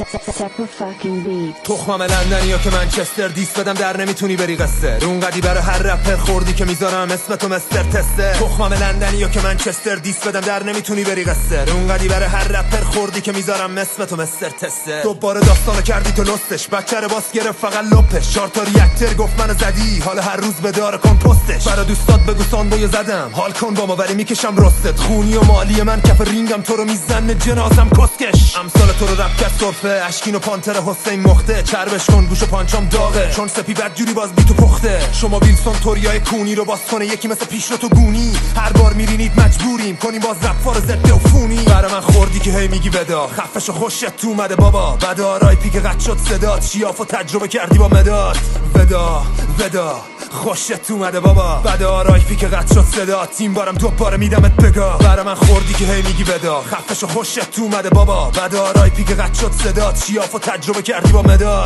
تخمم لندنی یا که منچستر دیس بدم در نمیتونی بری قصه اونقدی برای هر رپر خوردی که میذارم اسمتو مستر تسته تخمم لندنی یا که منچستر دیس بدم در نمیتونی بری قصه اونقدی برای هر رپر خوردی که میذارم اسمتو مستر تسته دوباره داستانو کردی تو لستش بچه رو باس گرفت فقط لپش 4 تا ریاکتر گفت منو زدی حالا هر روز بدار کن پستش برا دوستات بگو ساندویو زدم حال کن با ما ولی میکشم رستت خونی و مالی من کف رینگم تو رو میزنه جنازم کسکش امثال تو رو رپ کرد صرفه اشکین و پانتر حسین مخته چربش کن گوش و پانچام داغه چون سپی بد جوری باز بی تو پخته شما ویلسون توریای کونی رو باز کنه یکی مثل پیش رو تو گونی هر بار میرینید مجبوریم کنیم باز رپ فار ضد و فونی برا من خوردی که هی میگی ودا خفش و خوشت تو اومده بابا بدا رایپی که قد شد صدات شیاف و تجربه کردی با مداد ودا خوشت اومده بابا بدا رایپی که قد شد صدات تیم بارم دوباره میدمت بگا برا من خوردی که هی میگی ودا خفش و خوشت تو اومده بابا بدا رایپی که قد شد صدات شیاف و تجربه کردی با مداد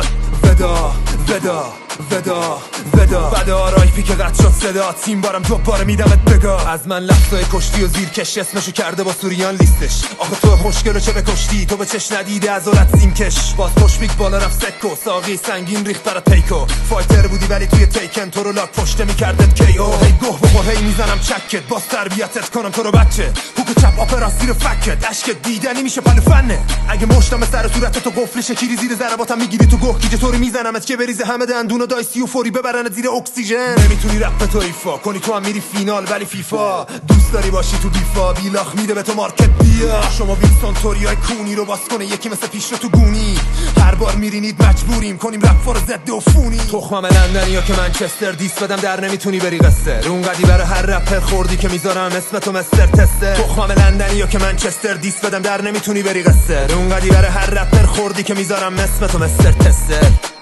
ودا بدا رایپی که قد شد صدا تیم بارم دوباره میدمت بگا از من لحظای کشتی و زیر کش اسمشو کرده با سوریان لیستش آخه تو خوشگل و چه بکشتی تو به چش ندیده از اولت زین کش باز پشت بالا رفت سکو ساقی سنگین ریخت برا تیکو فایتر بودی ولی توی تیکن تو رو لاک پشته میکردت کی او هی گوه بخور هی میزنم چکت باز تربیتت کنم تو رو بچه هوک چپ آپرا زیر فکت اشکت دیدنی میشه پلو فنه اگه مشتم سر صورت تو قفل شکیری زیر ضرباتم میگیری تو گوه گیجه طوری میزنمت که بریزه همه دندون و دایسی و فوری ببرنت زیر اکسیژن نمیتونی رپ تو ایفا کنی تو هم میری فینال ولی فیفا دوست داری باشی تو بیفا بیلاخ میده به تو مارکت بیا شما ویلسون توریای کونی رو باز کنه یکی مثل پیش رو تو گونی هر بار میرینید مجبوریم کنیم رپ فار ضد و فونی تخمم لندنی یا که منچستر دیس بدم در نمیتونی بری قصه اونقدی برای هر رپر خوردی که میذارم اسمتو مستر تسته تخمم لندنی یا که منچستر دیس بدم در نمیتونی بری قصه اونقدی برای هر رپر خوردی که میذارم اسمتو مستر تسته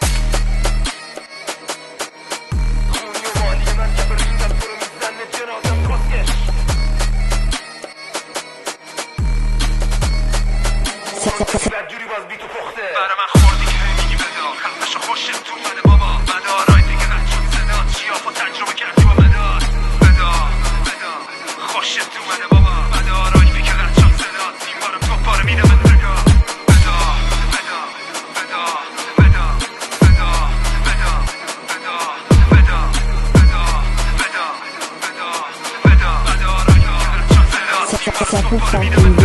بدجوری باز بی تو پخته برا من خوردی که هی میگی بدا خفش و خوشت تو اومده بابا بدا رایپی که قد شد صدات شیاف و تجربه کردی با مداد بدا خوشت تو اومده بابا بدا رایپی که قد شد صدات تیم بارم دوباره میدمت بگا بدا